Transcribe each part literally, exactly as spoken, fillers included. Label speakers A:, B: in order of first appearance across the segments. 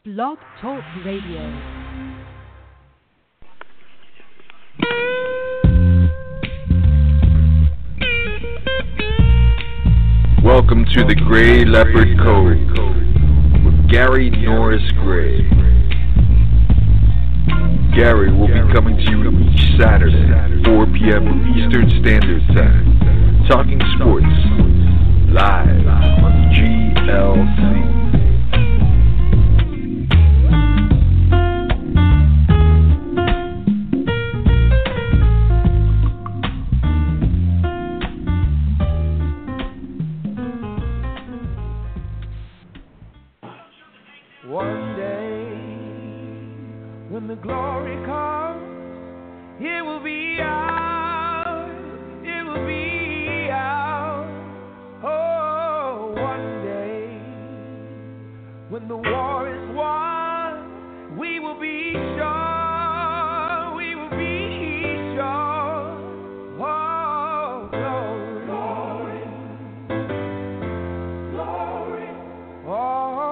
A: Blog Talk Radio.
B: Welcome to the Gray Leopard Code with Gary Norris Gray. Gary will be coming to you each Saturday, four p.m. Eastern Standard Time, talking sports, live on G L C.
C: One day, when the glory comes, it will be ours, it will be ours. Oh, one day, when the war is won, we will be sure, we will be sure. Oh, glory, glory, glory. Oh.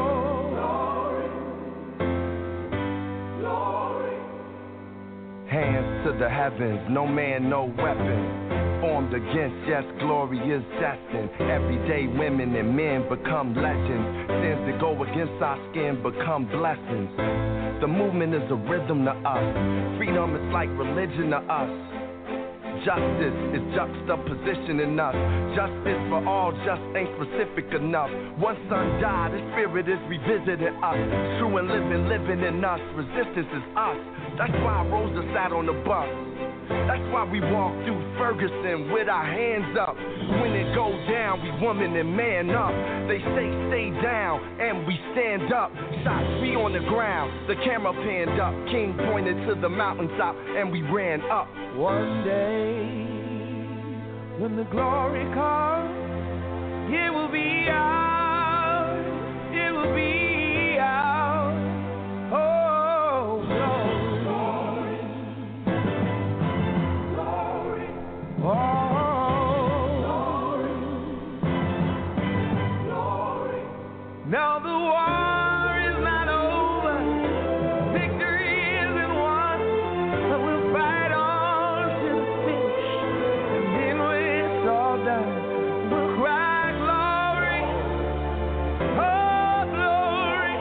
D: Hands to the heavens, no man, no weapon formed against, yes, glory is destined. Everyday women and men become legends. Sins that go against our skin become blessings. The movement is a rhythm to us. Freedom is like religion to us. Justice is juxtapositioning us. Justice for all just ain't specific enough. One son died, his spirit is revisiting us. True and living, living in us. Resistance is us. That's why Rosa sat on the bus. That's why we walk through Ferguson with our hands up. When it goes down, we woman and man up. They say stay down, and we stand up. Shots we on the ground, the camera panned up. King pointed to the mountaintop, and we ran up.
C: One day, when the glory comes, it will be ours, it will be ours. Oh, glory, glory, glory. Oh, glory, glory. Now the war is not over, victory isn't won, but we'll fight on to the finish, and then when it's all done, we'll cry glory, oh glory,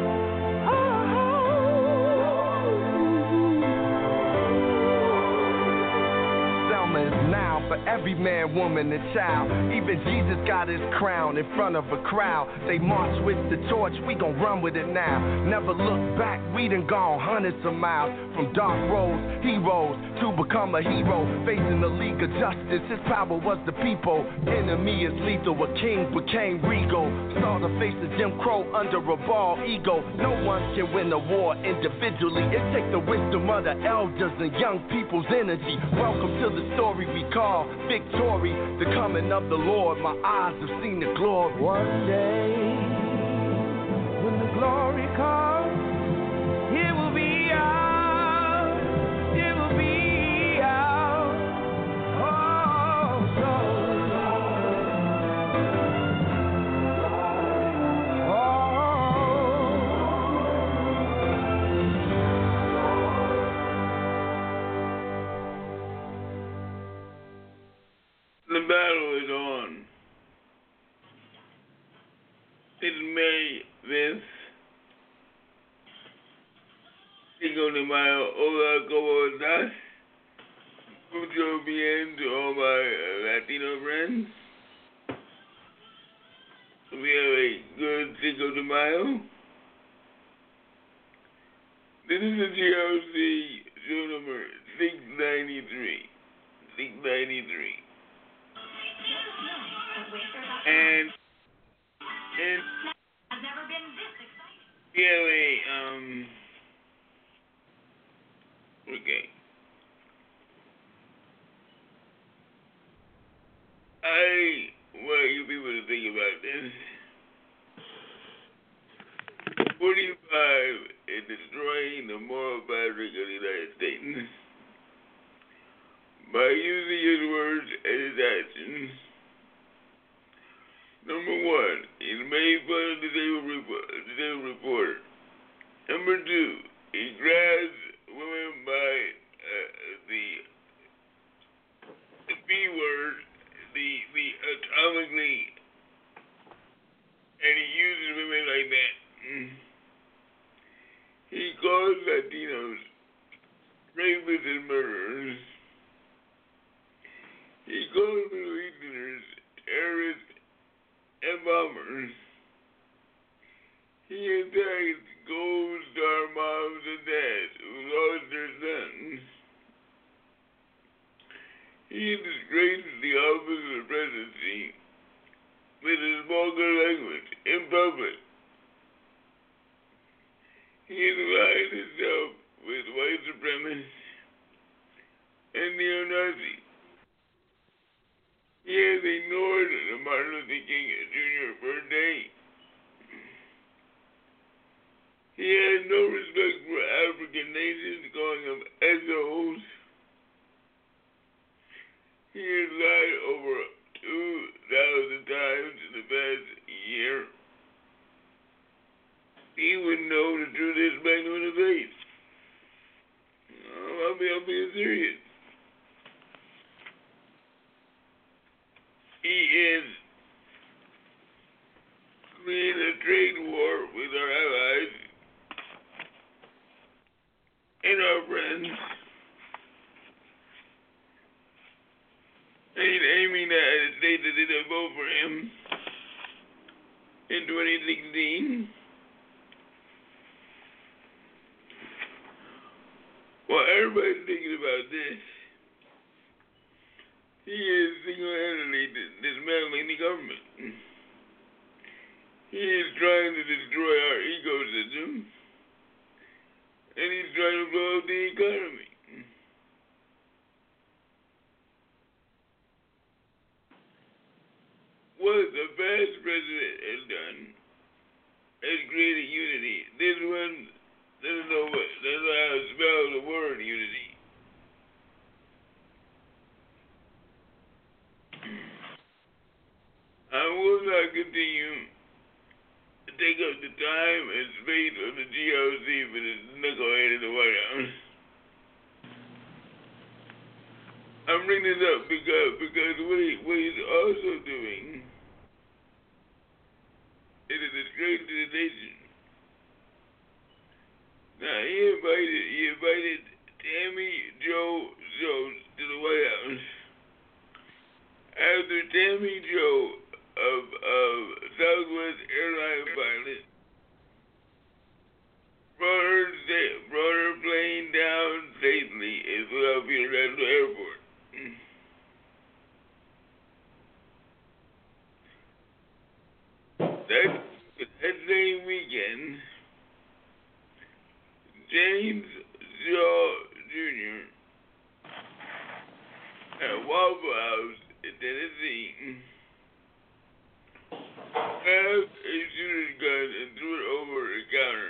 C: oh.
D: Selma is now for every man, woman, and child. Even Jesus got his crown in front of a crowd. They march with the torch, we gon' run with it now. Never look back, we done gone hundreds of miles. From dark roads, heroes, to become a hero. Facing the League of Justice, his power was the people. Enemy is lethal, a king became regal. Saw the face of Jim Crow under a bald ego. No one can win a war individually. It takes the wisdom of the elders and young people's energy. Welcome to the story we call victory. The coming of the Lord, my eyes have seen the glory.
C: One day, when the glory comes, it will be ours, it will be ours. Oh, glory,
E: The battle is on. It's May fifth. Cinco de Mayo. Hola, ¿cómo estás? Mucho bien to all my Latino friends. We have a good Cinco de Mayo. This is the G L C show number six ninety-three. six ninety-three. And, and
F: I've never been this excited.
E: we have a, um, okay. I want you people to think about this. forty-five is destroying the moral fabric of the United States by using his words and his actions. Number one, he made fun of the Daily Report, the Daily Reporter. Number two, he grabs women by uh, the, the B word, the, the atomically, and he uses women like that. He calls Latinos rapists and murderers. He calls Middle Easterners terrorists and bombers. He attacks Gold Star moms and dads who lost their sons. He disgraces the office of the presidency with his vulgar language in public. He has allied himself with white supremacists and neo-Nazis. He has ignored the Martin Luther King Junior birthday. He has no respect for African nations, calling them S Os. He has lied over two thousand times in the past year. He would know the truth is back on the face. I'll be, I'll be serious. He is creating a trade war with our allies and our friends. And he's aiming at the states that didn't vote for him in twenty sixteen. While everybody's thinking about this, he is single-handedly dismantling the government. He is trying to destroy our ecosystem, and he's trying to blow up the economy. What the past president has done is created unity. This one doesn't know what, doesn't know how to spell the word unity. I will not continue to take up the time and space of the G O C for this knucklehead in the White House. I'm bringing this up because because what, he, what he's also doing is a disgrace to the nation. Now he invited he invited Tammy Jo Jones to the White House after Tammy Jo of of Southwest Airlines pilot brought her brought her plane down safely in Philadelphia International Airport. That that same weekend, James Shaw Junior at Waffle House in Tennessee grabbed a shooter's gun and threw it over the counter.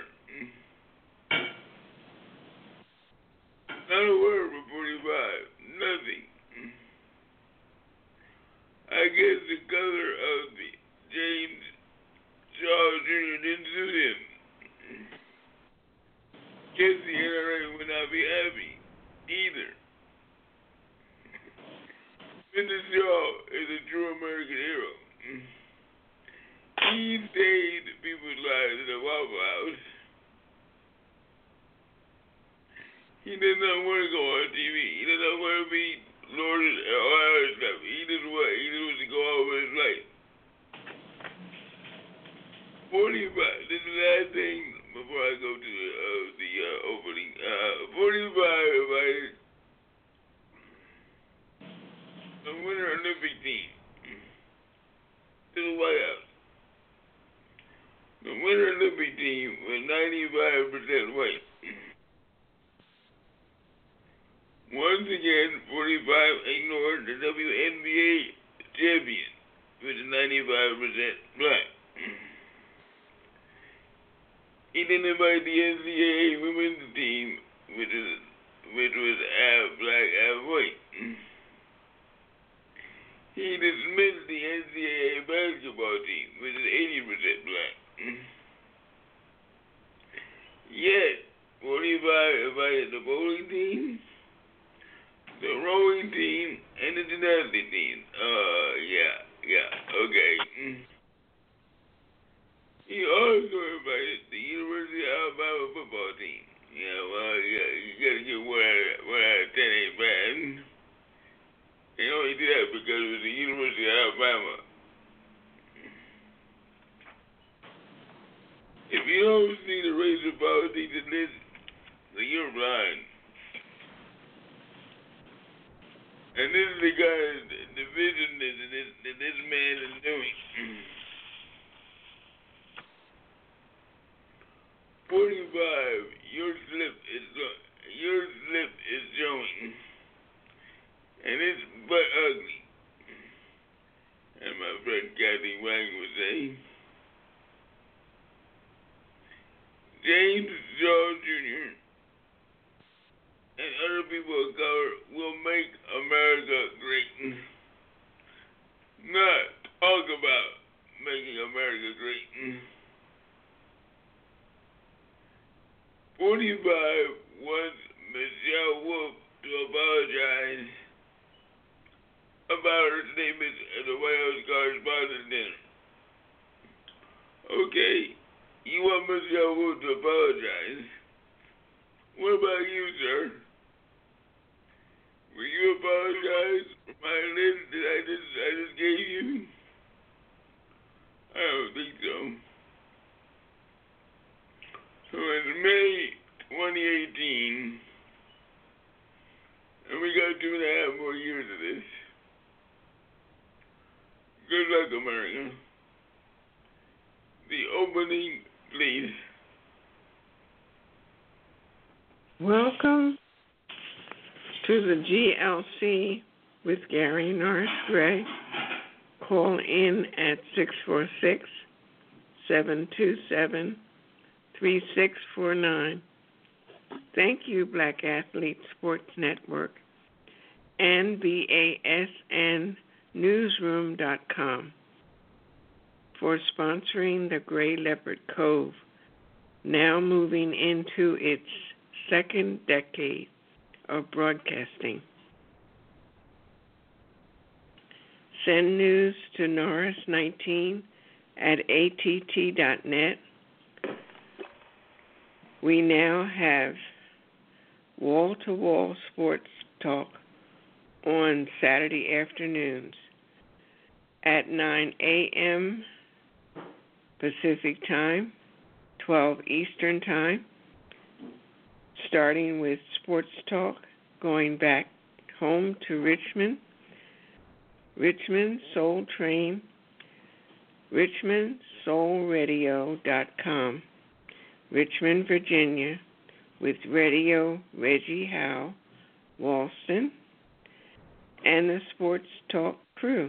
E: Not a word for forty-five. Nothing. I guess the color of the James Shaw Junior didn't suit him. Guess the N R A would not be happy either. Mister Shaw is a true American hero. He saved people's lives in the Waffle House. He does not want to go on T V. He does not want to be lauded and all that stuff. He just what? He just wants to go on with his life. forty-five. This is the last thing before I go to the, uh, the uh, opening. Uh, forty-five invited the Winter Olympic team to the White House. The Winter Olympic team was ninety-five percent white. Once again, forty-five ignored the W N B A champion, which is ninety-five percent black. He didn't invite the N C A A women's team, which is which was half black, half white. He dismissed the N C A A basketball team, which is eighty percent black. Yet, I invited the bowling team, the rowing team, and the gymnastics team. Uh, yeah, yeah, okay. Mm. He also invited the University of Alabama football team. Yeah, well, yeah, you gotta get one out of, one out of ten ain't bad. They only did that because it was the University of Alabama. If you don't see the racial politics in this, then you're blind. And this is the guy, the vision that this, that this man is doing. forty-five, your slip is your slip is showing, and it's but ugly. And my friend Kathy Wang would say, James Charles Junior and other people of color will make America great. Not talk about making America great. forty-five wants Michelle Wolf to apologize about her statements at the White House Correspondents' Dinner. Okay, you want Michelle Wolf to apologize. What about you, sir? Will you apologize for my list that I just, I just gave you? I don't think so. So in May twenty eighteen, and we got two and a half more years of this. Good luck, America. The opening, please.
G: Welcome to the G L C with Gary Norris Gray. Call in at six four six, seven two seven, three six four nine. Thank you, Black Athlete Sports Network and B A S N newsroom dot com for sponsoring the Gray Leopard Cove, now moving into its second decade of broadcasting. Send news to Norris nineteen at A T T dot net. We now have wall-to-wall sports talk on Saturday afternoons at nine a.m. Pacific Time, twelve Eastern Time, starting with sports talk, going back home to Richmond, Richmond Soul Train, richmond soul radio dot com, Richmond, Virginia, with Radio Reggie Howe, Walston, and the Sports Talk crew.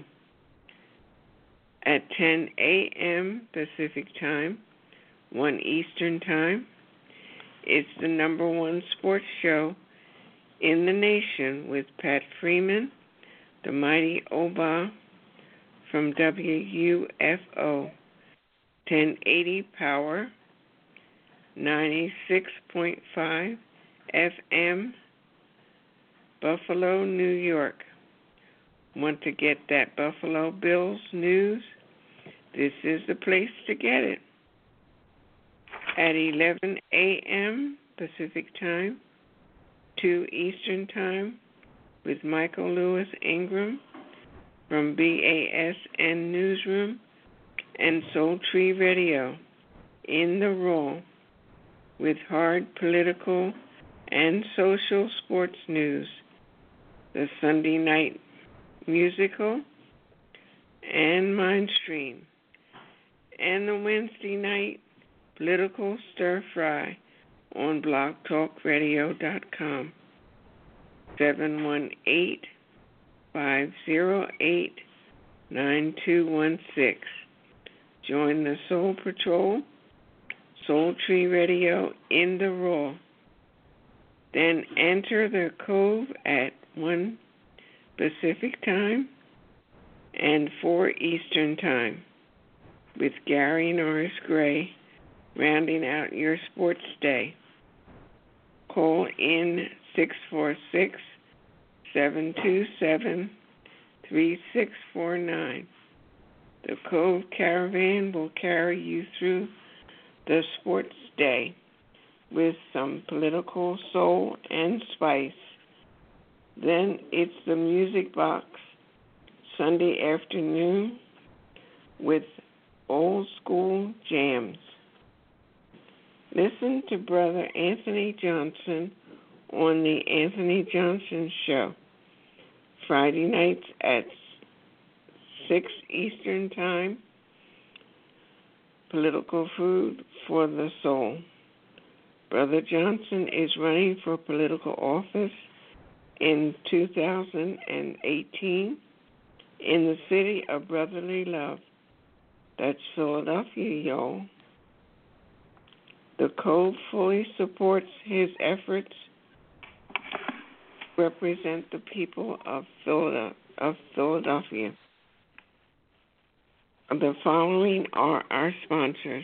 G: At ten a.m. Pacific Time, one Eastern Time, it's the number one sports show in the nation with Pat Freeman, the mighty Oba from W U F O, ten eighty Power, ninety-six point five F M, Buffalo, New York. Want to get that Buffalo Bills news? This is the place to get it. At eleven a.m. Pacific Time, two Eastern Time, with Michael Lewis Ingram from B A S N Newsroom and Soul Tree Radio in the Raw, with hard political and social sports news, the Sunday night musical and Mindstream, and the Wednesday night political stir fry on blog talk radio dot com. seven one eight, five zero eight, nine two one six. Join the Soul Patrol, Soul Tree Radio in the Raw. Then enter the Cove at one Pacific Time and four Eastern Time, with Gary Norris Gray rounding out your sports day. call in six four six, seven two seven, three six four nine. The Cove Caravan will carry you through the sports day with some political soul and spice. Then it's the Music Box Sunday afternoon with old school jams. Listen to Brother Anthony Johnson on the Anthony Johnson Show, Friday nights at six Eastern Time. Political food for the soul. Brother Johnson is running for political office in two thousand eighteen in the city of brotherly love. That's Philadelphia, y'all. The Cove fully supports his efforts to represent the people of Philadelphia. The following are our sponsors: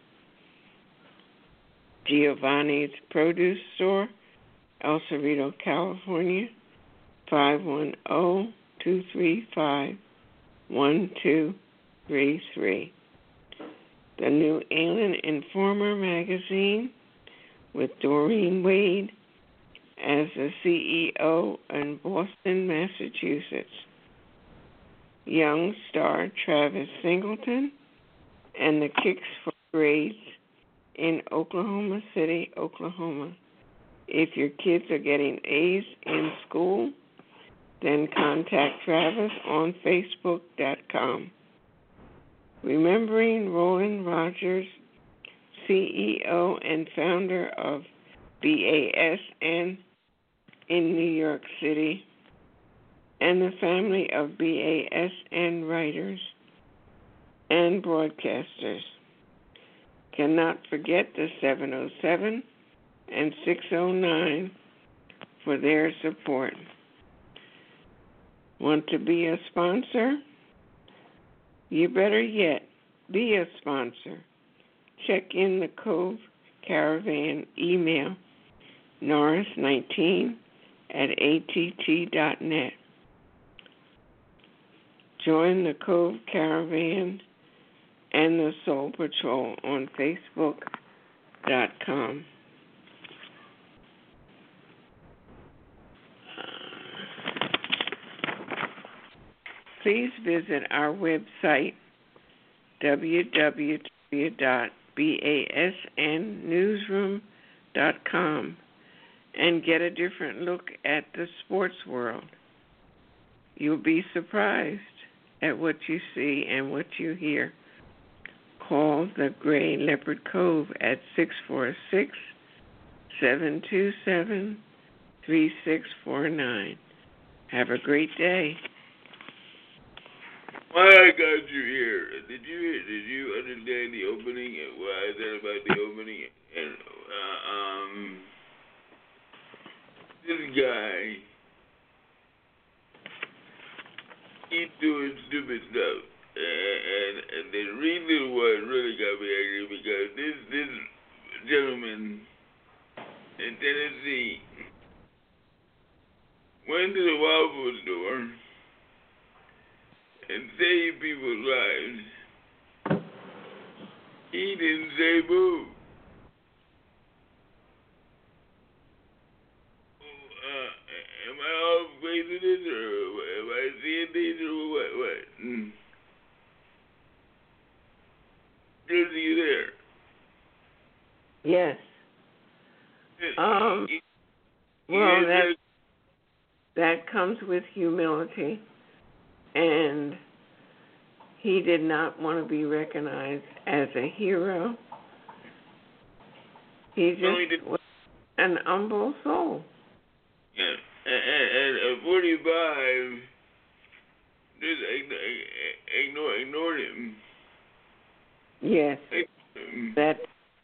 G: Giovanni's Produce Store, El Cerrito, California, five one zero, two three five, one two three three. The New England Informer magazine with Doreen Wade as the C E O in Boston, Massachusetts. Young star Travis Singleton and the Kicks for Grades in Oklahoma City, Oklahoma. If your kids are getting A's in school, then contact Travis on Facebook dot com. Remembering Roland Rogers, C E O and founder of B A S N in New York City, and the family of B A S N writers and broadcasters. Cannot forget the seven oh seven and six oh nine for their support. Want to be a sponsor? You better yet be a sponsor. Check in the Cove Caravan email, norris nineteen at a t t dot net. Join the Cove Caravan and the Soul Patrol on Facebook dot com. Please visit our website, w w w dot b a s n newsroom dot com, and get a different look at the sports world. You'll be surprised at what you see and what you hear. Call the Gray Leopard Cove at six four six, seven two seven, three six four nine. Have a great day.
E: Why I got you here? Did you did you understand the opening and what I said about the opening? And uh, um, this guy, he's doing stupid stuff, and, and, and the reason why it really got me angry because this this gentleman in Tennessee went to the Waffle store and save people's lives. He didn't say boo. Uh, am I off base with this, or am I seeing things, or what? What? Mm. Is he there?
G: Yes. Um. Well, that that comes with humility. And he did not want to be recognized as a hero. He just no, he was an humble soul.
E: Yeah, and, and, and forty-five just ignored, ignored him.
G: Yes, that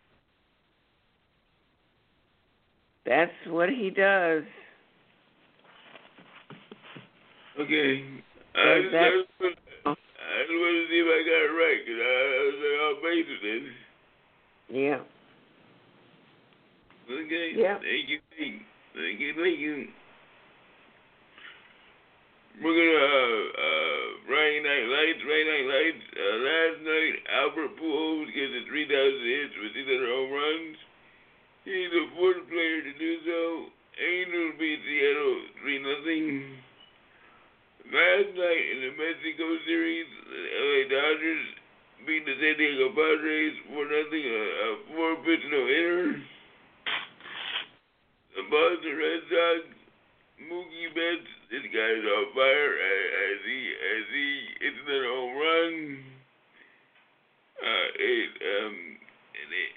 G: that's what he does.
E: Okay. I just, I, just, I just want to see if I got it right, because I, I was like, I'll base it then.
G: Yeah.
E: This Okay.
G: Yeah.
E: Thank you. Thank you. Thank you. We're gonna uh, uh, Friday Night Lights. Friday Night Lights. Uh, last night, Albert Pujols gets a three thousand hits with six hundred home runs. He's the fourth player to do so. Angels beat Seattle three nothing. Last night in the Mexico series, the L A Dodgers beat the San Diego Padres four nothing. A, a four pitch no hitter. The Boston Red Sox. Mookie Betts, this guy's on fire as he as he hits another home run. Uh, it um, and it,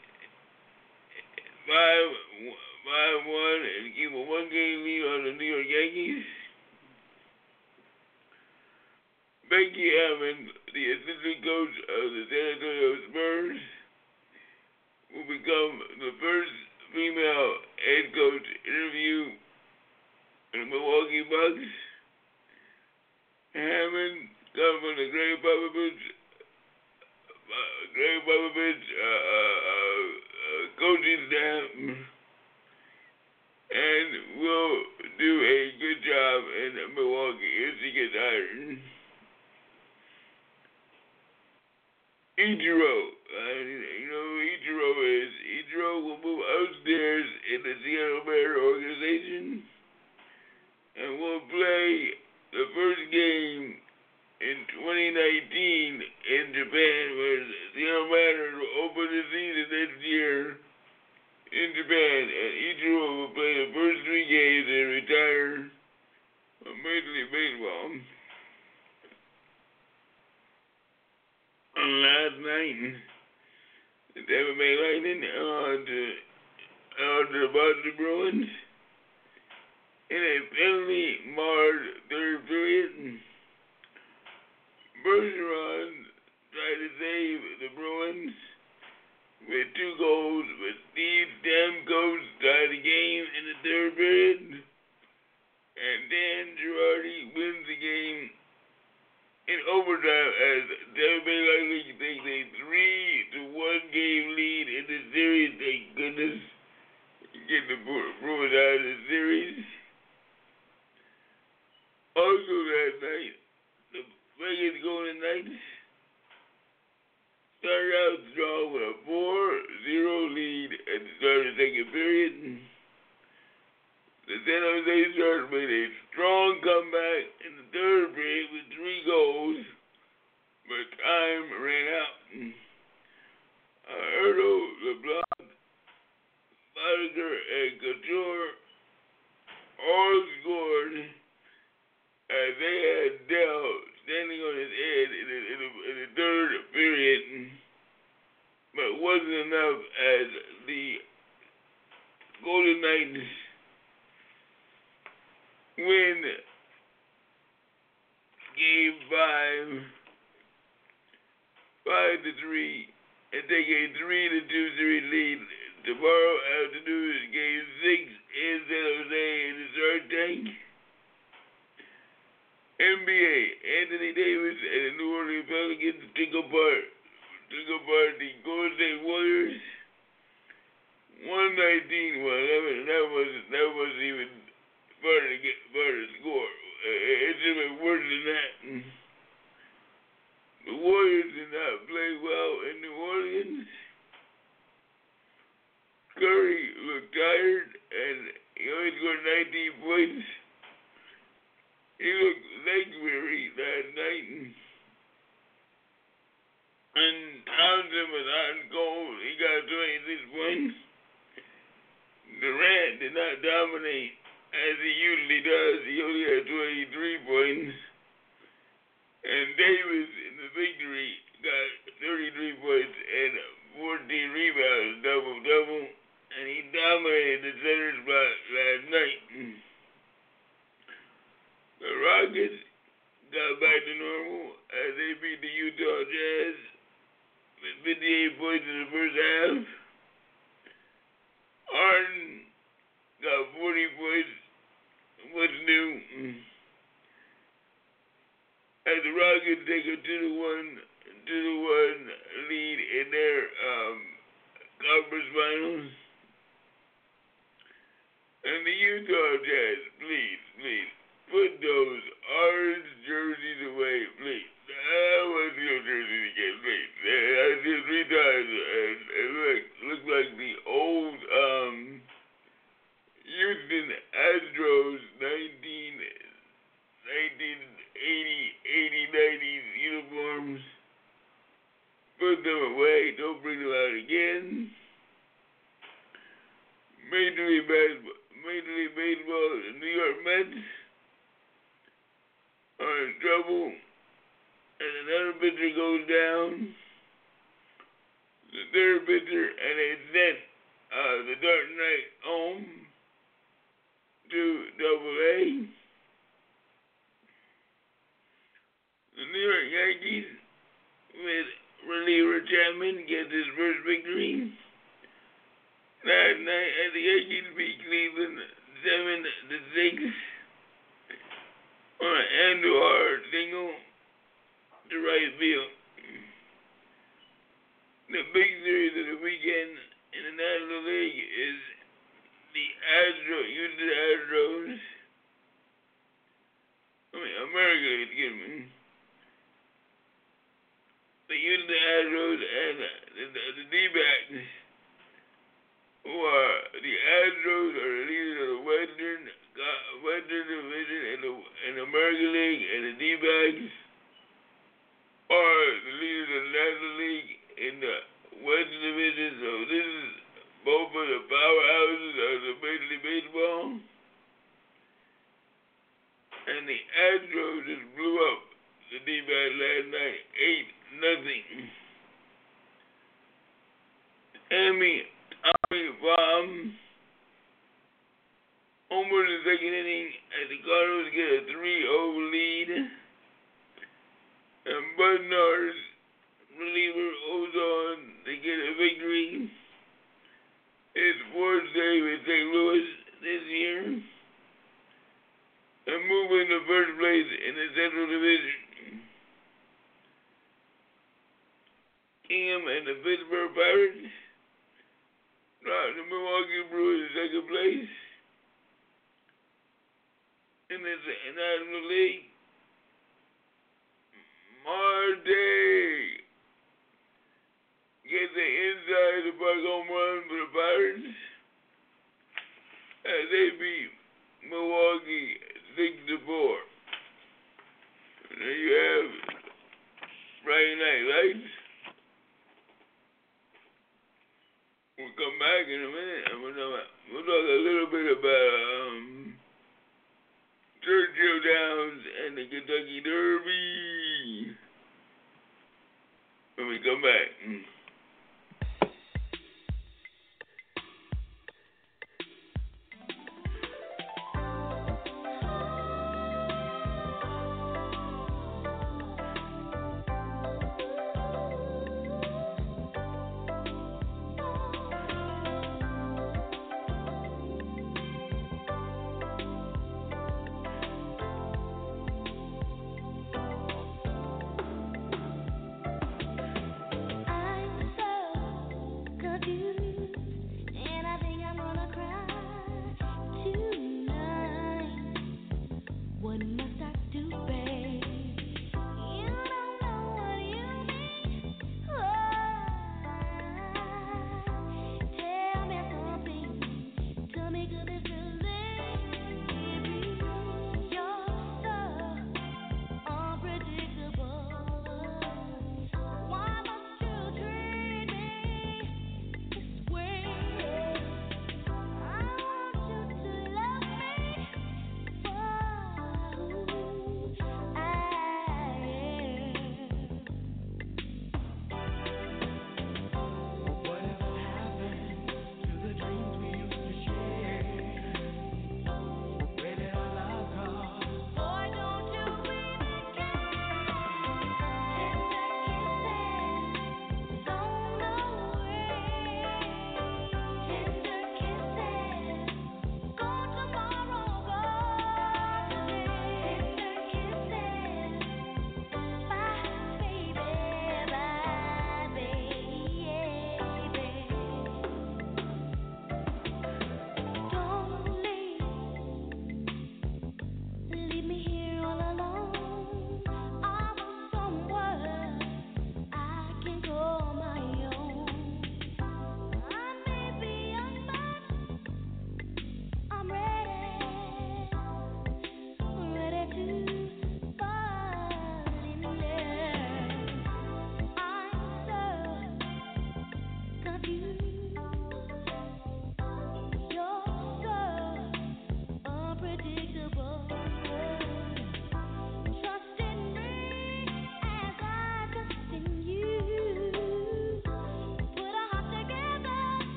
E: five five one and keep a one game lead on the New York Yankees. Becky Hammond, the assistant coach of the San Antonio Spurs, will become the first female head coach interview the Milwaukee Bucks. Hammond comes from the Greg Popovich, uh, Greg Popovich uh, uh, uh, coaching staff, and will do a good job in Milwaukee if she gets hired. Ichiro, uh, you know who Ichiro is. Ichiro will move upstairs in the Seattle Mariners organization and will play the first game in twenty nineteen in Japan, where the Seattle Mariners will open the season next year in Japan, and Ichiro will play the first three games and retire from Major League Baseball. On last night, the Tampa Bay Lightning on to, on to the Boston Bruins. In a penalty marred third period, Bergeron tried to save the Bruins with two goals, but Steve Stamkos tied the game in the third period, and Dan Girardi wins the game in overtime as Tampa Bay Lightning takes a three to one game lead in the series. Thank goodness, get the Bruins out of the series. Also that night, the Vegas Golden Knights started out strong with a four zero lead at the start of the second period. The San Jose Sharks made a strong comeback in the third period with three goals, but time ran out. Alberto, LeBlanc, Bottger, and Couture all scored as they had Dell standing on his head in the, in the, in the third period, but wasn't enough as the Golden Knights win game five, five to three, and take a three to two series lead. Tomorrow afternoon is game six in San Jose in the Shark Tank. N B A, Anthony Davis and the New Orleans Pelicans took apart, took apart the Golden State Warriors. one nineteen one eleven, that wasn't, that wasn't even part of the, part of the score. It should have been worse than that. The Warriors did not play well in New Orleans. Curry looked tired, and he only scored nineteen points. He looked leg weary last night. And Townsend was hot and cold. He got twenty-six points. Durant did not dominate as he usually does. He only had twenty-three points. And Davis in the victory got thirty-three points and fourteen rebounds, double-double. And he dominated the center spot last night. The Rockets got back to normal as they beat the Utah Jazz with fifty-eight points in the first half. Harden got forty points. What's new? As the Rockets take a two to one, two to one lead in their um, conference finals. And the Utah Jazz, please, please, put those orange jerseys away, please. I want to see your jerseys again, please. I see it three times, and it look, look like the old um, Houston Astros nineteen, nineteen eighty, eighty, nineties uniforms. Put them away. Don't bring them out again. Major League Baseball, Major League Baseball, the New York Mets are in trouble, and another pitcher goes down. The third pitcher, and they sent uh, the Dark Knight home to Double A. The New York Yankees, with reliever Chapman, get his first victory. Last night, at the Yankees beat Cleveland seven to six on an Andujar single to right field. The big series of the weekend in the National League is the Astros, Houston Astros. I mean, America, excuse me. The Houston Astros and the, the, the D-backs, who are the Astros are the leaders of the Western Western Division in the in the American League, and the D-backs are the leaders of the National League in the Western Division. So this is both of the powerhouses of the Major League Baseball. And the Astros just blew up the D-backs last night, eight nothing. Emmy Tommy Pham homer in the second inning as the Cardinals get a three oh lead. And Bednar's reliever holds on to get a victory. His fourth save in Saint Louis this year. And moving to first place in the Central Division. Kingham and the Pittsburgh Pirates dropped the Milwaukee Brewers in second place in the National League. Marte gets the inside the park home run for the Pirates as they beat Milwaukee six to four. And there you have Friday Night Lights. We'll come back in a minute and we'll talk, we'll talk a little bit about um, Churchill Downs and the Kentucky Derby when we come back.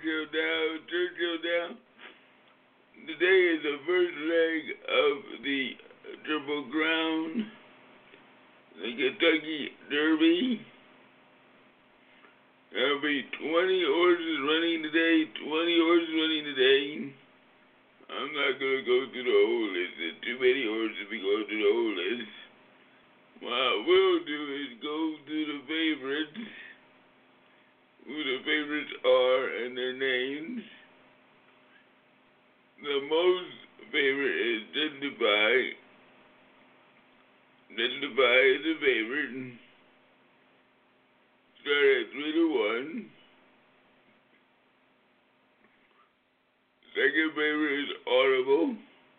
E: Churchill down, Churchill down. Today is the first leg of the Triple Crown, the Kentucky Derby. There'll be twenty horses running today, twenty horses running today. I'm not going to go through the whole list. There's too many horses to be going through the whole list. What I will do is go through the favorites, who the favorites are and their names. The most favorite is Justify. Justify is the favorite. Start at three to one. Second favorite is Audible.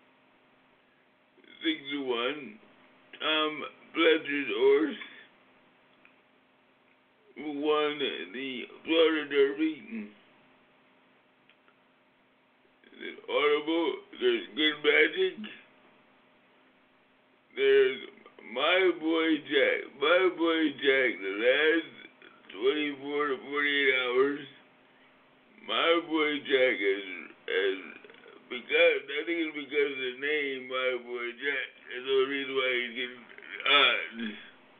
E: Six to one. Tom Fletcher's horse, who won the Florida Derby. There's Audible. There's Good Magic. There's My Boy Jack. My Boy Jack, the last twenty-four to forty-eight hours. My Boy Jack is, is because, I think it's because of the name, My Boy Jack. That's the only reason why he's getting odds.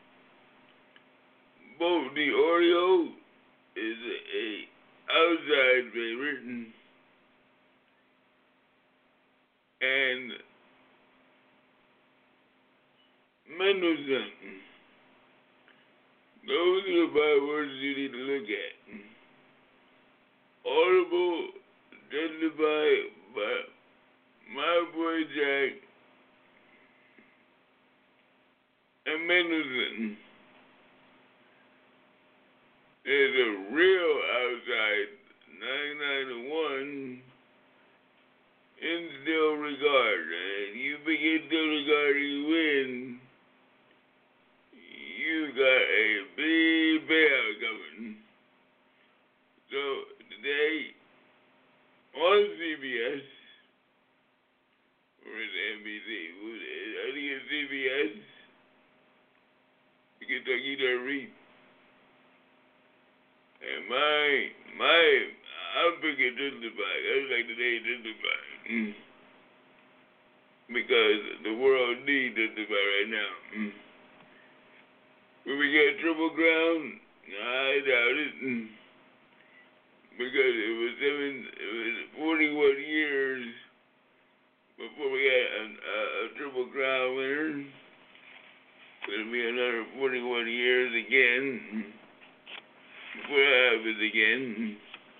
E: Both the Oreo is a, a outside favorite, and Mendelssohn. Those are the five words you need to look at. Audible, Justified by My Boy Jack, and Mendelssohn. There's a real outside ninety-nine to one in Still Regard. And you begin Still Regard and you win, you got a big payout coming. So today on C B S, or is it N B C? I think it's C B S. The Kentucky Derby. And my, my, I'm picking Justify. I like today Justify. Mm. Because the world needs Justify right now. Mm. Will we get Triple Crown? I doubt it. Mm. Because it was seven, it was forty-one years before we got a, a, a Triple Crown winner. It'll be another forty-one years again before that happens again.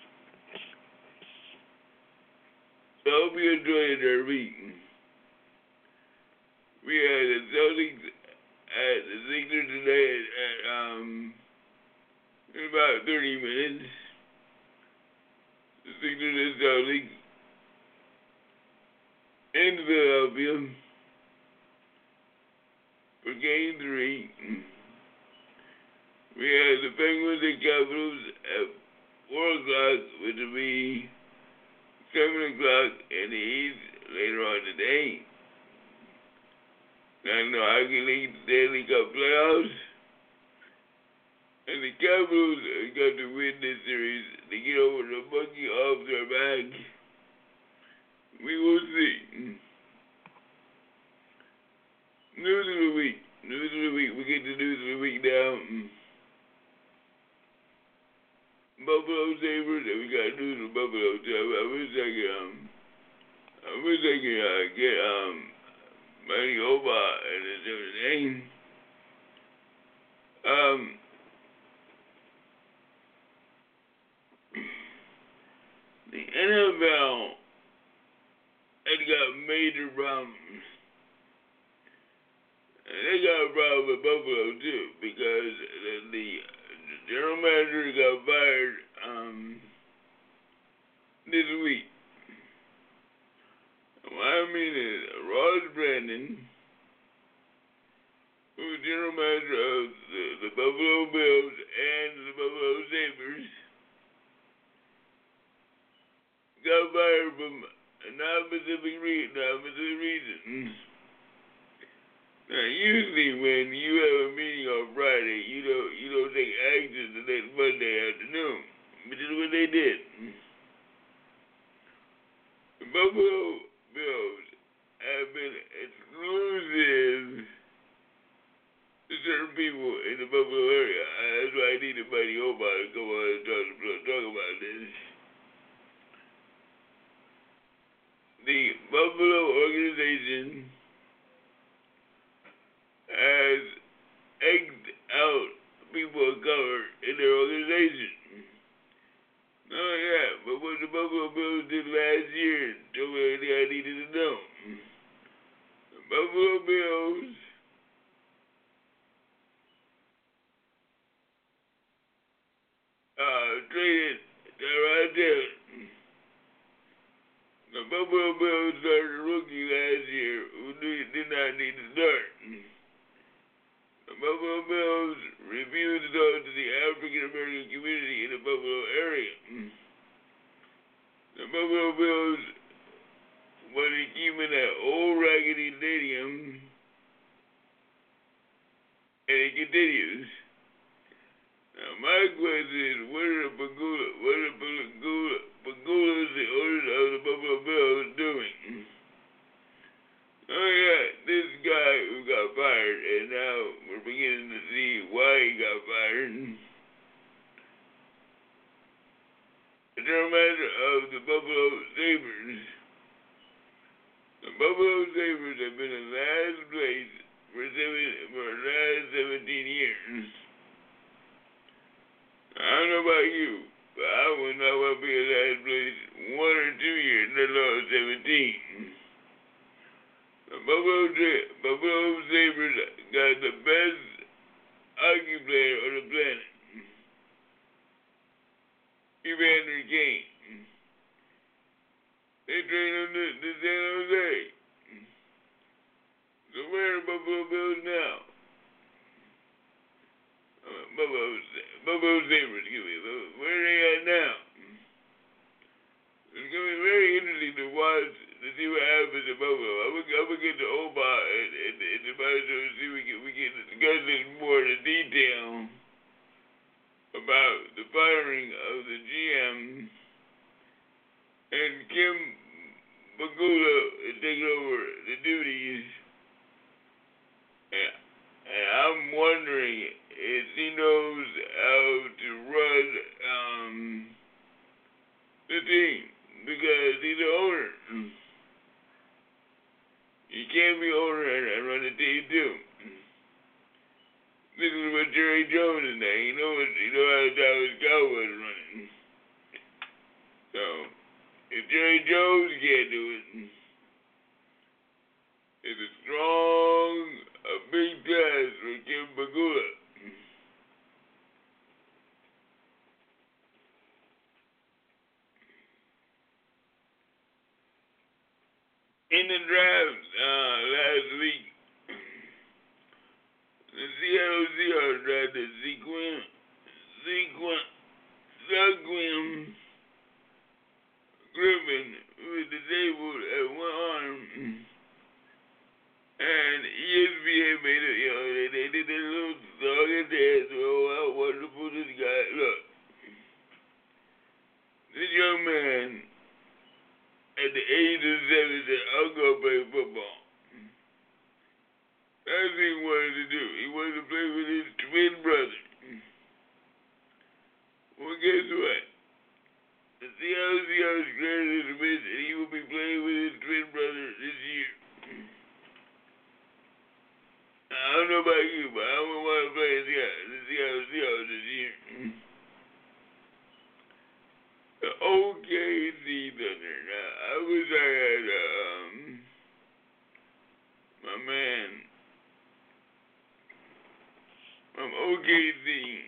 E: So I hope you enjoy the Derby. We had the Celtics at the Sixers today at, um, in about thirty minutes. The Sixers and Celtics in Philadelphia for game three. We have the Penguins and Capitals at four o'clock, which will be seven o'clock in the East later on today. National Hockey League Daily Cup playoffs. And the Capitals have got to win this series to get over the monkey off their back. We will see. News of the week. News of the week. We get the news of the week now. Buffalo Sabres, and we got news of Buffalo too. I wish I could, um, I wish I could uh, get um, Manny Oba and his name. Um, the N F L has got major problems. And they got a problem with Buffalo too, because the, the general manager got fired um, this week. And what I mean is, Ross Brandon, who's general manager of the, the Buffalo Bills and the Buffalo Sabres, got fired from a non-specific reason, non-specific reason. Now, usually when you have a meeting on Friday, you don't you don't take action the next Monday afternoon, which is what they did. Buffalo Bills have been exclusive to certain people in the Buffalo area. That's why I needed Buddy Omar to come on and talk, talk about this. The Buffalo organization has egged out people of color in their organization. No, yeah, but what the Buffalo Bills did last year told me everything I needed to know. The Buffalo Bills uh, traded Tyrod Taylor. The Buffalo Bills started a rookie last year who did not need to start. The Buffalo Bills refused to talk to the African American community in the Buffalo area. The Buffalo Bills want to keep in that old raggedy stadium, and it continues. Now my question is, what are the Pagula, what are the Pagula, Pagulas, the owners of the Buffalo Bills, doing? Oh yeah, this guy who got fired, and now we're beginning to see why he got fired. The general manager of the Buffalo Sabres. The Buffalo Sabres have been in last place for seven for the last seventeen years. I don't know about you, but I would not want to be in last place one or two years, let alone seventeen. The Buffalo, Buffalo Sabres got the best hockey player on the planet, Evander Kane. They traded him to, to San Jose. So where are the Buffalo Bills now? Uh, Buffalo, Buffalo Sabres, excuse me. Where are they at now? It's going to be very interesting to watch to see what happens in Buffalo. I'm going to get to Oba and, and, and the Maestro and see if we can, we can discuss this more in detail about the firing of the G M and Kim Pagula is taking over the duties. And, and I'm wondering if he knows how to run um, the team because he's the owner. You can't be owner and run the team too. This is what Jerry Jones is now. You know what you know how Dallas Cowboys running. So if Jerry Jones can't do it, it's a strong, a big task for Kim Pagula. In the draft uh, last week, the Seattle Seahawks drafted Sequin, Sequin, Sequin Griffin, who was disabled at one arm, and E S P N made it, you know, they, they did their little dog and dance, oh, how wonderful this guy, look. This young man, at the age of seven, said, I'm going to play football. That's what he wanted to do. He wanted to play with his twin brother. Well, guess what? The Seattle Seahawks granted him admission, and he will be playing with his twin brother this year. I don't know about you, but I don't want to play the Seattle Seahawks this year. The O K C Thunder. Now, I wish I had um, my man from O K C,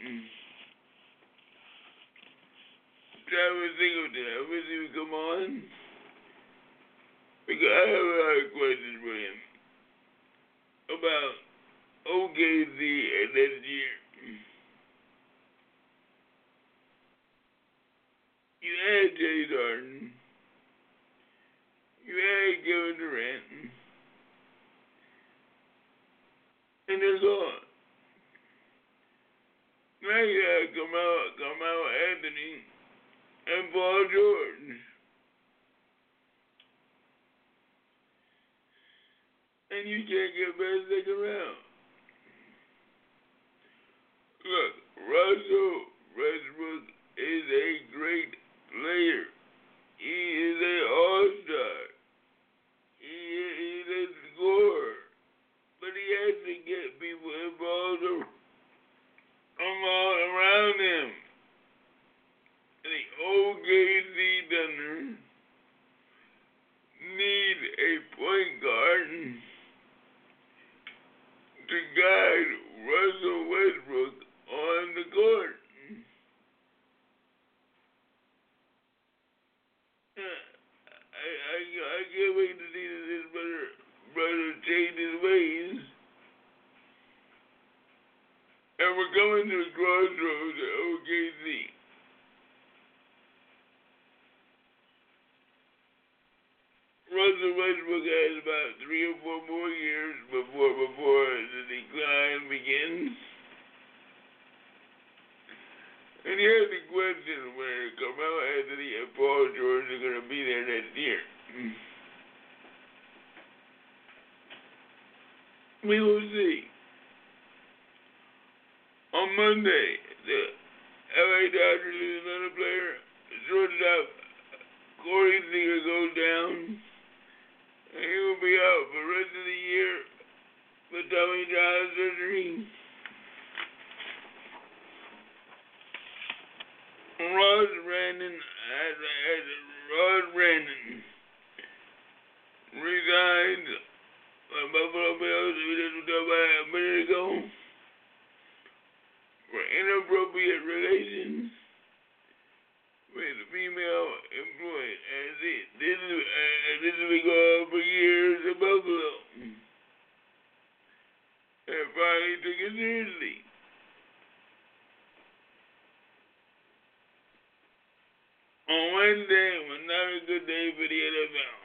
E: Travis Singleton. I wish he would come on because I have a lot of questions for him about O K C and next year. You had Jay Darden. You had Kevin Durant. And they're gone. Now you got Carmelo, Carmelo Anthony and Paul George. and you can't get past the second round. Look, Russell Westbrook is a great player. He is an all-star. He is a scorer. But he has to get people involved from all around him. The O K C Thunder need a point guard to guide Russell Westbrook on the court. I, I, I can't wait to see this brother, brother change his ways. And we're coming to the crossroads at O K C. Russell Westbrook has about three or four more years before before the decline begins. And here's the question where Carmelo Anthony and Paul George are going to be there next year. We will see. On Monday, the L A Dodgers lose another player. Shortstop Corey Seager goes down. And he will be out for the rest of the year with Tommy John surgery. Ross Brandon, as, as Ross Brandon resigned from Buffalo Bills, we just talked about a minute ago, for inappropriate relations with a female employee. And this, this, is, uh, this has been going on for years in Buffalo. And finally took it seriously. On Wednesday was not a good day for the N F L.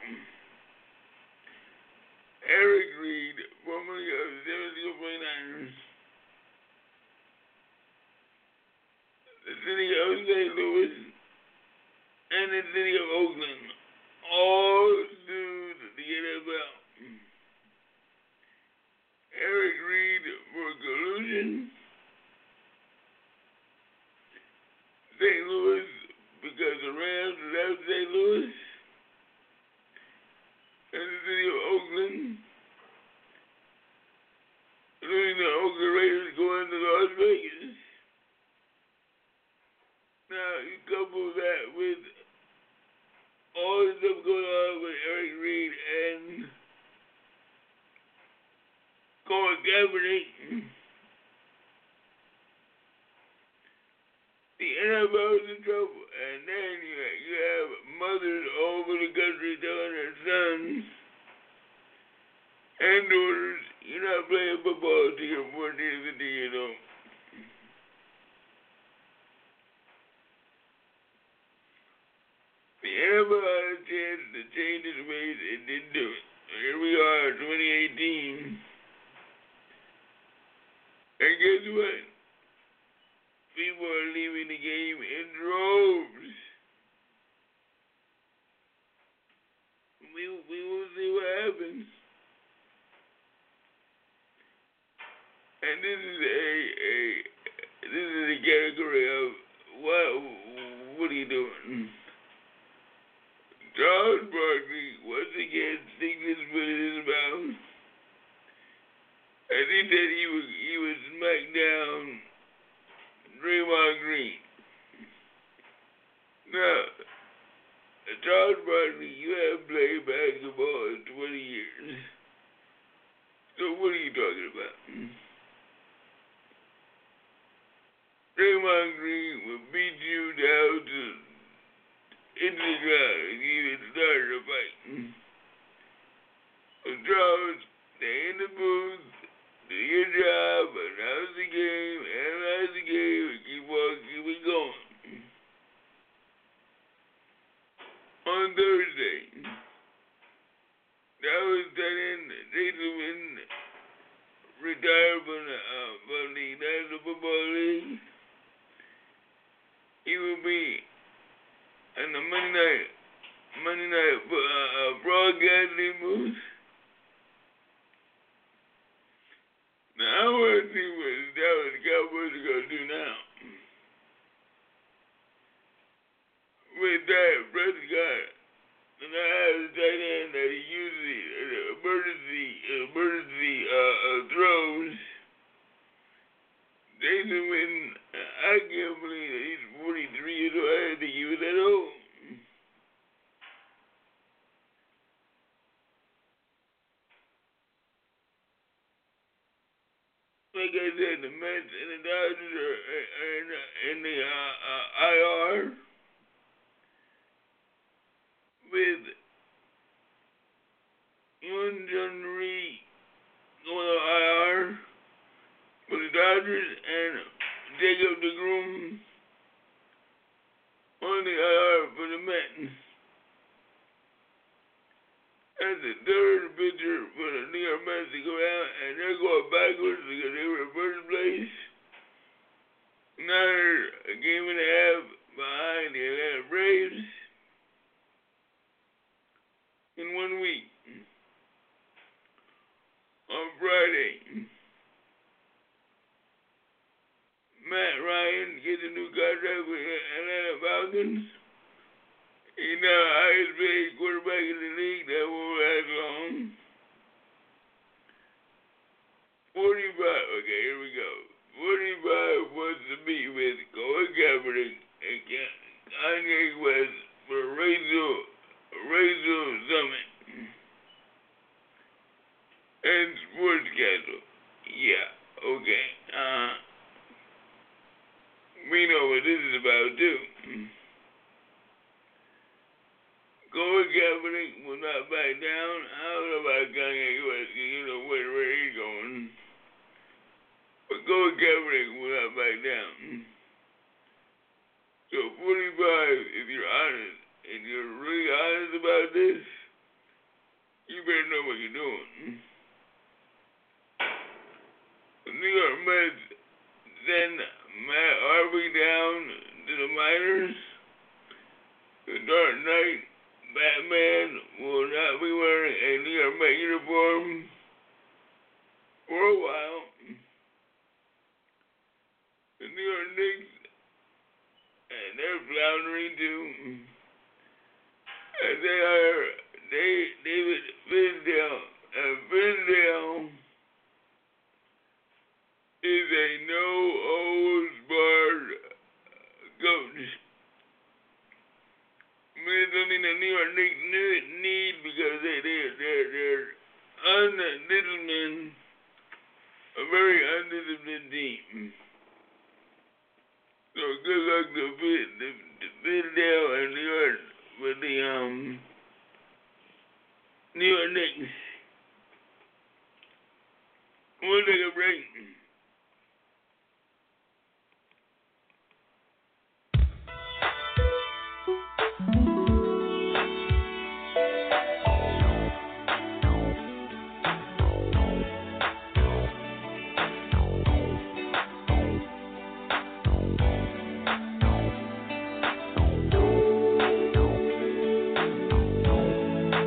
E: Eric Reed, formerly of the San Francisco forty-niners, the city of Saint Louis, and the city of Oakland all sued the N F L. Eric Reed for collusion, Saint Louis because the Rams left Saint Louis, and the city of Oakland, including the Oakland Raiders going to Las Vegas. Now, you couple that with all the stuff going on with Eric Reed and Colin Kaepernick, the N F L is in trouble. And then you, you have mothers all over the country telling their sons and daughters, you're not playing football till you're fourteen, fifteen years old. The N F L had a chance to change its ways and didn't do it. Here we are, twenty eighteen. And guess what? People are leaving the game in droves. We, we will see what happens. And this is a, a this is a category of what what are you doing? Charles Barkley once again sticks his foot in his mouth. And he said he was he was smacked down Draymond Green. Now, Charles Barkley, you have played basketball in twenty years. So what are you talking about? Draymond Green will beat you down to into the ground if you even started a fight. So Charles, stay in the booth, do your job, announce the game, analyze the game, and keep on keep it going. On Thursday, that was done in Jason retired from the, uh, from the National Football League. He will be in the Monday night, Monday night uh, uh, broadcasting booth. Let's see what the Dallas Cowboys are going to do now. With that, Prescott, and I have the tight end that he usually uh, emergency emergency uh, uh, throws. Jason Witten, I can't believe that he's forty-three years old. I didn't think he was that old. Like I said, the Mets and the Dodgers are in, in the uh, uh, I R with Yoon Jun Ri going to I R for the Dodgers and Jacob DeGrom on the I R for the Mets. That's the third pitcher for the New York Mets to go out, and they're going backwards because they were in first place. Now they're a game and a half behind the Atlanta Braves in one week. On Friday, Matt Ryan gets a new contract with the Atlanta Falcons. He's now the highest paid quarterback in the league. That won't last long. forty-five, okay, here we go. forty-five wants to meet with Colin Kaepernick and Kanye West for a racial, racial summit and sports castle. Yeah, okay. Uh, we know what this is about, too. Colin Kaepernick will not back down. I don't know about Kanye West, you know where, where he's going. But Colin Kaepernick will not back down. So forty-five, if you're honest, and you're really honest about this, you better know what you're doing. The New York Mets send Matt Harvey down to the minors. The Dark Knight Batman will not be wearing a New York Mets uniform for a while. The New York Knicks, and they're floundering too. And they are, they, David Fizdale, and Fizdale is a no-holds-barred coach. I mean, it's something the New York Knicks need because they, they, they're, they're undisciplined, a very undisciplined team. So good luck to Fizdale and New York with the um New York Knicks. We'll take a break.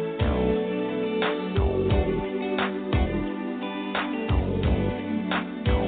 C: Thank you.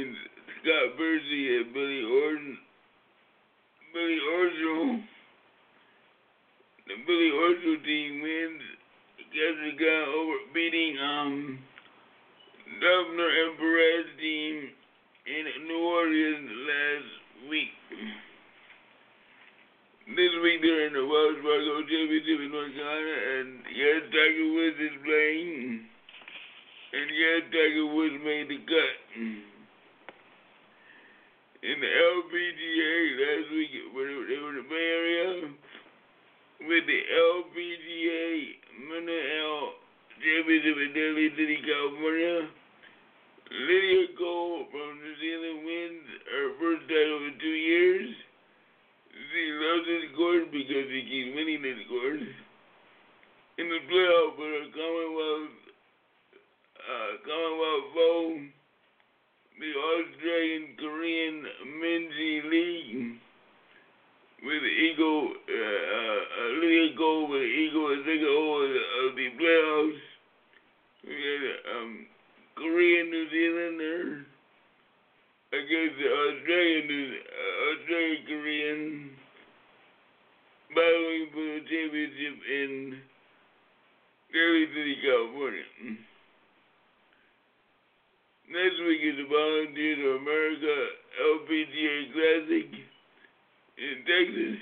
E: wins Scott Percy and Billy Orton. Billy Orton. The Billy Orton team wins Jessica over beating um Dubner and Perez team in New Orleans last week. This week they're in the Wells Fargo Championship in North Carolina, and yes, Tiger Woods is playing, and yes, Tiger Woods made the cut. In the L P G A last week, when they were in the Bay Area, with the L P G A Mineral Championship in Daly City, California, Lydia Cole from New Zealand wins her first title in two years. She loves this course because she keeps winning this course. In the playoff for the Commonwealth, uh, Commonwealth Bowl, the Australian Korean Minji Lee with the Eagle, uh, uh, Lydia Cole with the Eagle and second hole of the, of the playoffs. We had a um, Korean New Zealander against the Australian, uh, Australian Korean battling for the championship in Daly City, California. Next week is the Volunteers of America L P G A Classic in Texas.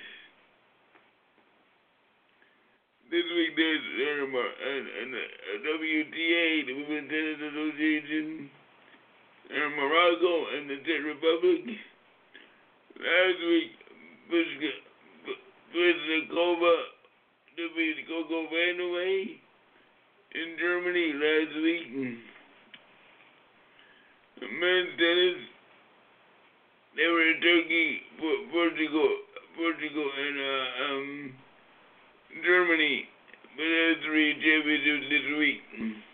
E: This week there's and, and the W T A, the Women's Tennis Association, in Morocco and the Czech Republic. Last week, Pliskova defeated Coco Vandeweghe in Germany last week. The men's tennis, they were in Turkey, Portugal, Portugal, and uh, um, Germany, but there's three championships this week.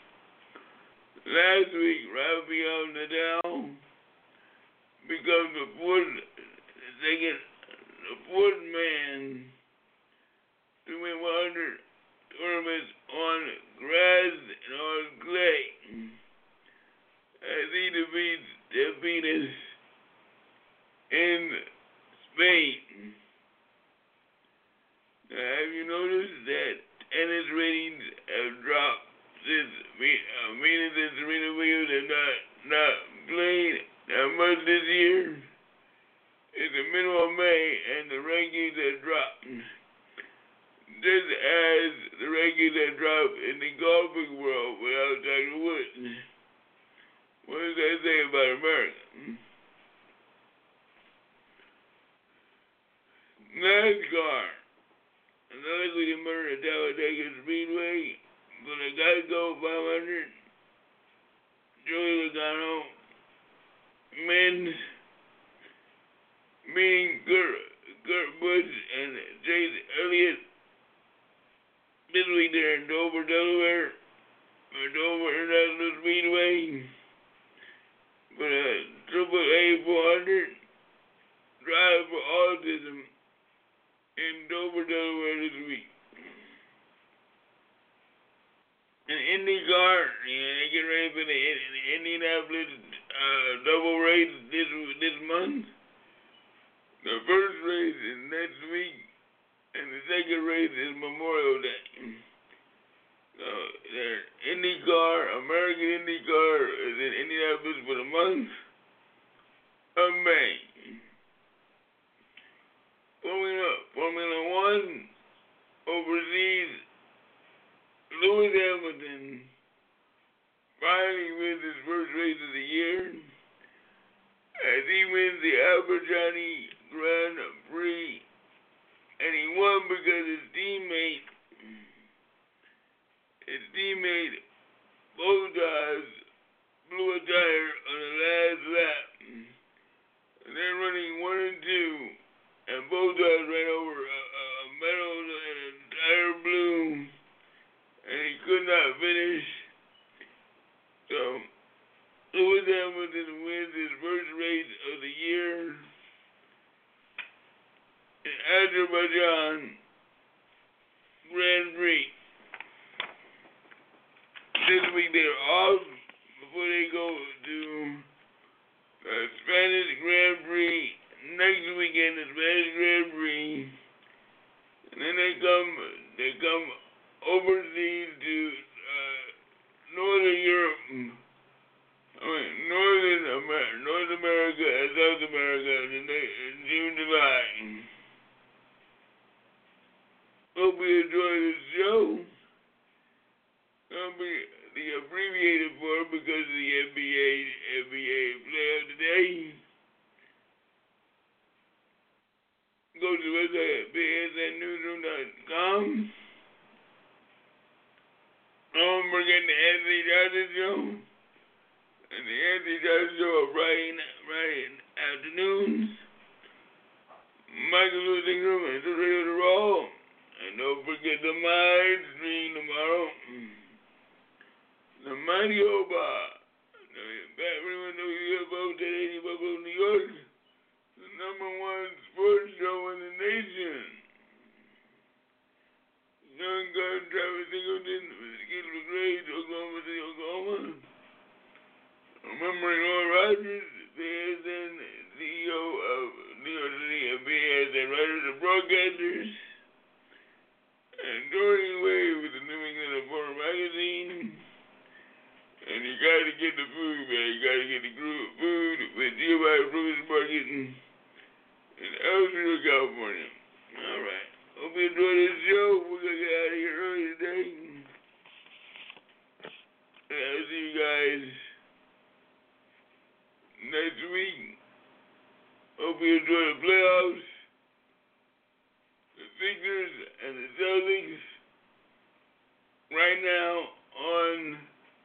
E: Last week, Rafael Nadal becomes the fourth, second, the fourth man to win one hundred tournaments on grass and on clay, as he defeats Stefanos in Spain. Now, have you noticed that tennis ratings have dropped since uh, meaning that Serena Williams has not, not played that much this year? It's the middle of May and the rankings have dropped. Just as the rankings have dropped in the golfing world without Tiger Woods. What does that say about America? NASCAR. Another week in murder at Talladega Speedway. For the Geico five hundred, Joey Logano, men's, meeting Kurt, Kurt Busch and Chase Elliott. This week they're in Dover, Delaware, or Dover International Speedway. For the Triple A four hundred, Drive for Autism in Dover, Delaware this week. In IndyCar, yeah, they get ready for the, the Indianapolis uh, double race this this month. The first race is next week, and the second race is Memorial Day. So, their IndyCar, American IndyCar, is in Indianapolis for the month of May. Formula, Formula One overseas. Lewis Hamilton finally wins his first race of the year as he wins the Abercrombie Grand Prix, and he won because his teammate, his teammate Bottas blew a tire on the last lap, and they're running one and two, and Bottas ran over a, a metal and a tire blew. And he could not finish. So, Lewis Hamilton wins his first race of the year in Azerbaijan Grand Prix. This week they're off before they go to uh, Spanish Grand Prix. Next weekend, the Spanish Grand Prix. And then they come, they come overseas to uh, Northern Europe. I mean, Northern America, North America and South America in, in June, July. Hope you enjoy this show. It'll be the abbreviated form because of the N B A, N B A playoff today. Go to the website, B S N newsroom dot com. Don't forget the Anthony Johnson Show. And the Anthony Johnson Show on Friday, Friday afternoons. Michael Luther Ingram and the Radio to Roll. And don't forget the Mind Stream tomorrow. The Mighty Oba. Everyone knows U F O today in Buffalo, New York. The number one sports show in the nation. Young gun Travis Singleton with the Kid McGrade, Oklahoma City, Oklahoma. Remembering Oral Rogers, B S N C E O of New York City and B S N Writers and Broadcasters. And Dorian Wade with the New England Reporter magazine. And you gotta get the food, man. You gotta get the group food with Giovanni Fruits Market in Elsinore, California. All right. Hope you enjoy this show. We're gonna get out of here early today. And I'll see you guys next week. Hope you enjoy the playoffs, the Sixers and the Celtics. Right now on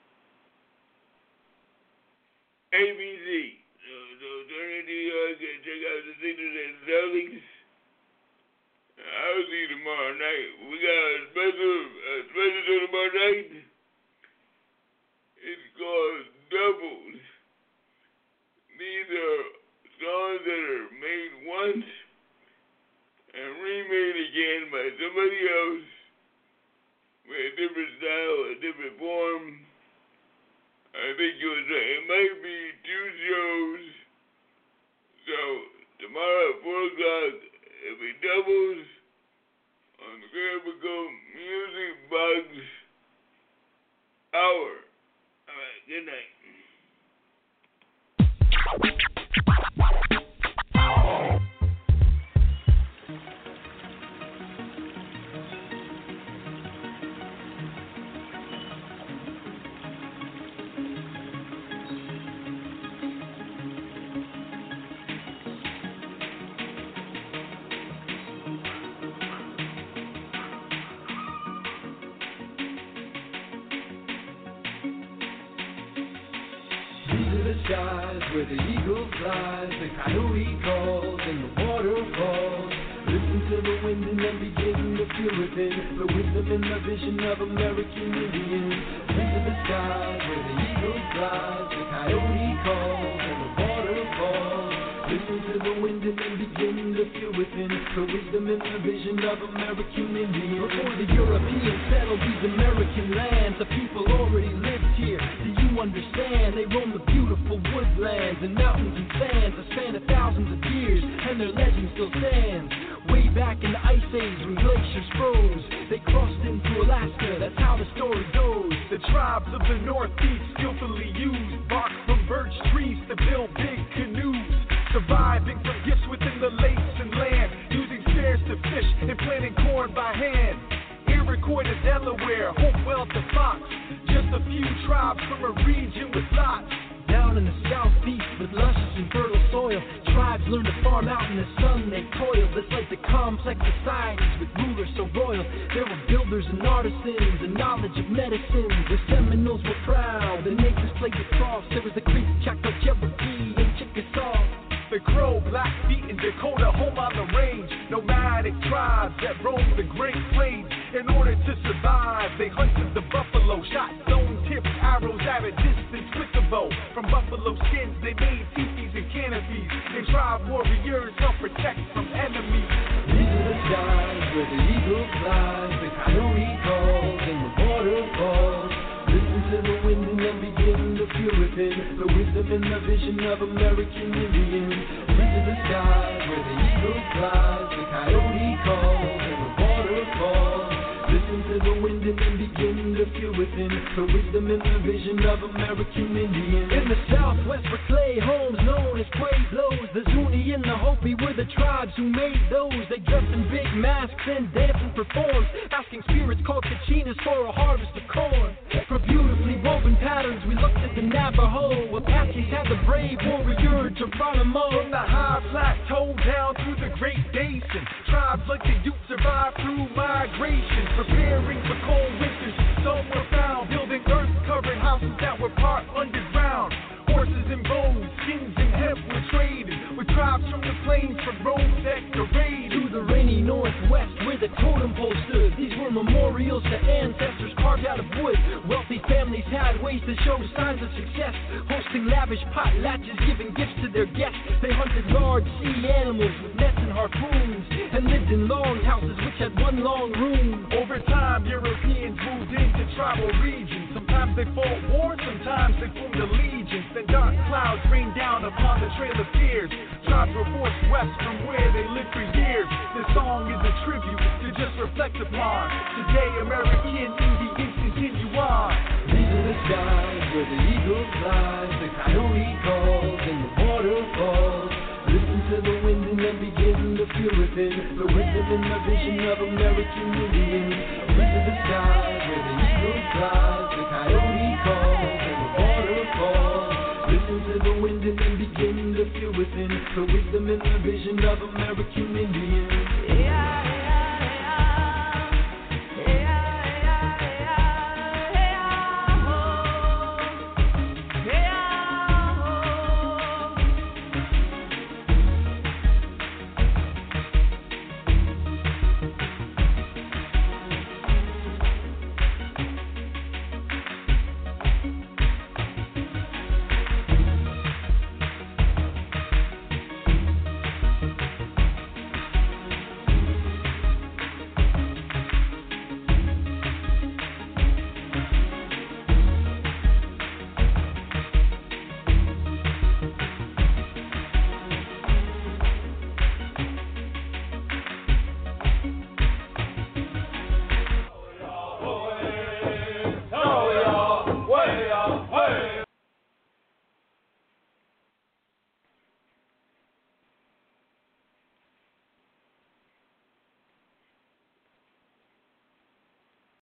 E: A B C. So, so turn it to you guys and check out the Sixers and Celtics. I'll see you tomorrow night. We got a special, a special show tomorrow night. It's called Doubles. These are songs that are made once and remade again by somebody else with a different style, a different form. I think you'll say it might be two shows. So tomorrow at four o'clock, it'll be Doubles on the Grabical Music Box Hour. All right, good night.
C: Skies where the eagle flies, the coyote calls, and the water falls. Listen to the wind and then begin to feel within the wisdom and the vision of American Indians. Into the skies where the eagle flies, the coyote calls, and the water falls. Listen to the wind and then begin to feel within the wisdom and the vision of American Indians. Before the Europeans settled these American lands, the people already lived here. Do you understand? They roam the beautiful woodlands and mountains and sands, a span of thousands of years, and their legend still stands. Way back in the Ice Age when glaciers froze, they crossed into Alaska, that's how the story goes.
H: The tribes of the Northeast skillfully used bark from birch trees to build big canoes, surviving from gifts within the lakes and land, using spears to fish and planting corn by hand. Iroquois to Delaware, Hopewell to Fox, just a few tribes from a region with lots.
C: Down in the southeast with luscious and fertile soil, tribes learn to farm out in the sun, they toil. It's like the complex societies with rulers so royal. There were builders and artisans and knowledge of medicine. The Seminoles were proud, the natives played the cross. There was the Creek, Chaco, Cherokee, and Chickasaw.
H: The Crow, Blackfeet, and Dakota, home on the range. Nomadic tribes that roam the Great Plains. In order to survive, they hunted the buffalo, shot stone-tipped arrows at a distance with the bow. From buffalo skins, they made teepees and canopies. And tribe warriors help protect from enemies.
C: These are the skies where the eagle flies, the coyote calls, and the water falls. Listen to the wind and then begin to feel it within. The wisdom and the vision of American Indians. Reach to the sky where the eagle flies, the coyote calls, and the water falls. Listen to the wind and then begin to feel within the wisdom and the vision of American Indians. In the Southwest where clay homes known as Pueblos, the Zuni and the Hopi were the tribes who made those. They dressed in big masks and danced and performed, asking spirits called Kachinas for a harvest of corn. For beautifully woven patterns we looked at the Navajo. Apaches had the brave warrior Geronimo.
H: From the high plateau down through the Great Basin, tribes like the Ute survived through migration, preparing for cold winters. Some were found building earth-covered houses that were part underground. Horses and bows, skins and hemp were traded with tribes from the plains for roads that deraded.
C: To the rainy northwest where the totem pole stood, these were memorials to ancestors carved out of wood. Wealthy families had ways to show signs of success, hosting lavish potlatches, giving gifts to their guests. They hunted large sea animals with nets and harpoons, and lived in long houses which had one long room.
H: Over time, Europeans moved into tribal regions. Sometimes they fought wars, sometimes they formed allegiance. Then dark clouds rained down upon the Trail of Tears. Tribes were forced west from where they lived for years. This song is a tribute to just reflect upon. Today, American Indians continue on.
C: These are the skies where the eagle flies, the coyote calls, and the water falls. Listen to the wind and then begin to feel within the wisdom and the vision of American Indians. These are the skies where the eagle flies, the coyote calls, and the water falls. Listen to the wind and then begin to feel within the wisdom and the vision of American Indians. Yeah.